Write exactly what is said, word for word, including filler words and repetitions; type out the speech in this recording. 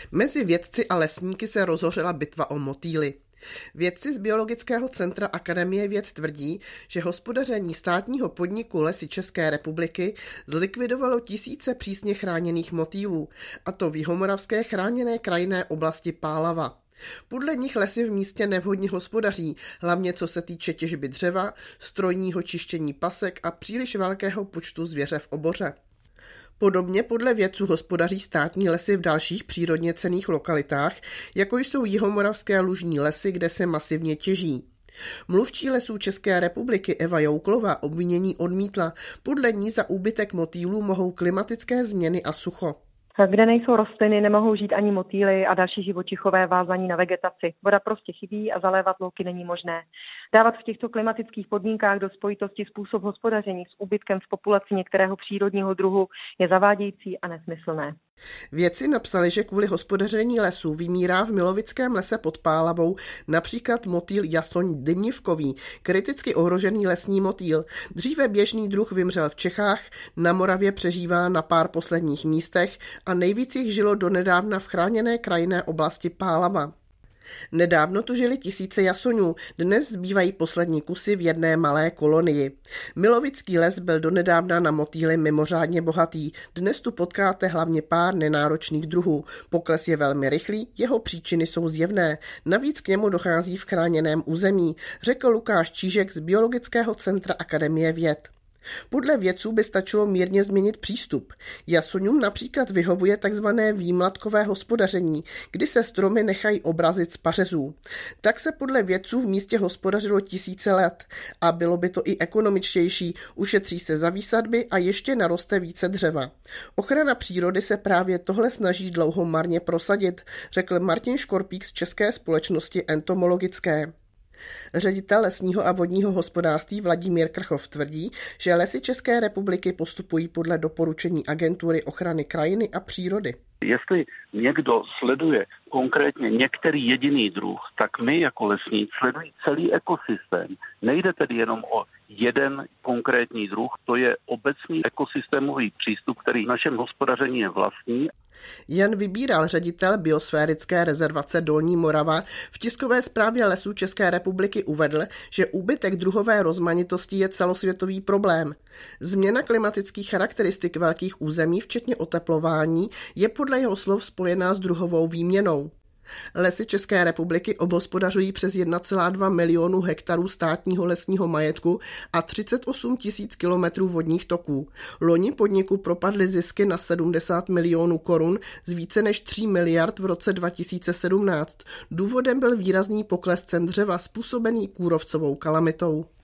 Mezi vědci a lesníky se rozhořela bitva o motýly. Vědci z Biologického centra Akademie věd tvrdí, že hospodaření státního podniku Lesy České republiky zlikvidovalo tisíce přísně chráněných motýlů, a to v jihomoravské chráněné krajinné oblasti Pálava. Podle nich lesy v místě nevhodně hospodaří, hlavně co se týče těžby dřeva, strojního čištění pasek a příliš velkého počtu zvěře v oboře. Podobně podle vědců hospodaří státní lesy v dalších přírodně cenných lokalitách, jako jsou jihomoravské lužní lesy, kde se masivně těží. Mluvčí Lesů České republiky Eva Jouklová obvinění odmítla. Podle ní za úbytek motýlů mohou klimatické změny a sucho. Kde nejsou rostliny, nemohou žít ani motýly a další živočichové vázaní na vegetaci. Voda prostě chybí a zalévat louky není možné. Dávat v těchto klimatických podmínkách do spojitosti způsob hospodaření s úbytkem v populaci některého přírodního druhu je zavádějící a nesmyslné. Vědci napsali, že kvůli hospodaření lesů vymírá v Milovickém lese pod Pálavou například motýl jasoň dymnivkový, kriticky ohrožený lesní motýl. Dříve běžný druh vymřel v Čechách, na Moravě přežívá na pár posledních místech a nejvíc jich žilo donedávna v chráněné krajinné oblasti Pálava. Nedávno tu žili tisíce jasoňů, dnes zbývají poslední kusy v jedné malé kolonii. Milovický les byl donedávna na motýly mimořádně bohatý, dnes tu potkáte hlavně pár nenáročných druhů. Pokles je velmi rychlý, jeho příčiny jsou zjevné, navíc k němu dochází v chráněném území, řekl Lukáš Čížek z Biologického centra Akademie věd. Podle vědců by stačilo mírně změnit přístup. Jasoňům například vyhovuje tzv. Výmlatkové hospodaření, kdy se stromy nechají obrazit z pařezů. Tak se podle vědců v místě hospodařilo tisíce let a bylo by to i ekonomičtější, ušetří se za výsadby a ještě naroste více dřeva. Ochrana přírody se právě tohle snaží dlouho marně prosadit, řekl Martin Škorpík z České společnosti entomologické. Ředitel lesního a vodního hospodářství Vladimír Krchov tvrdí, že Lesy České republiky postupují podle doporučení Agentury ochrany krajiny a přírody. Jestli někdo sleduje konkrétně některý jediný druh, tak my jako lesníci sledují celý ekosystém. Nejde tedy jenom o jeden konkrétní druh, to je obecný ekosystémový přístup, který v našem hospodaření je vlastní. Jan Vybíral, ředitel biosférické rezervace Dolní Morava, v tiskové zprávě Lesů České republiky uvedl, že úbytek druhové rozmanitosti je celosvětový problém. Změna klimatických charakteristik velkých území, včetně oteplování, je podle jeho slov spojená s druhovou výměnou. Lesy České republiky obhospodařují přes jedna celá dva milionu hektarů státního lesního majetku a třicet osm tisíc kilometrů vodních toků. Loni podniku propadly zisky na sedmdesát milionů korun z více než tří miliard v roce dva tisíce sedmnáct. Důvodem byl výrazný pokles cen dřeva způsobený kůrovcovou kalamitou.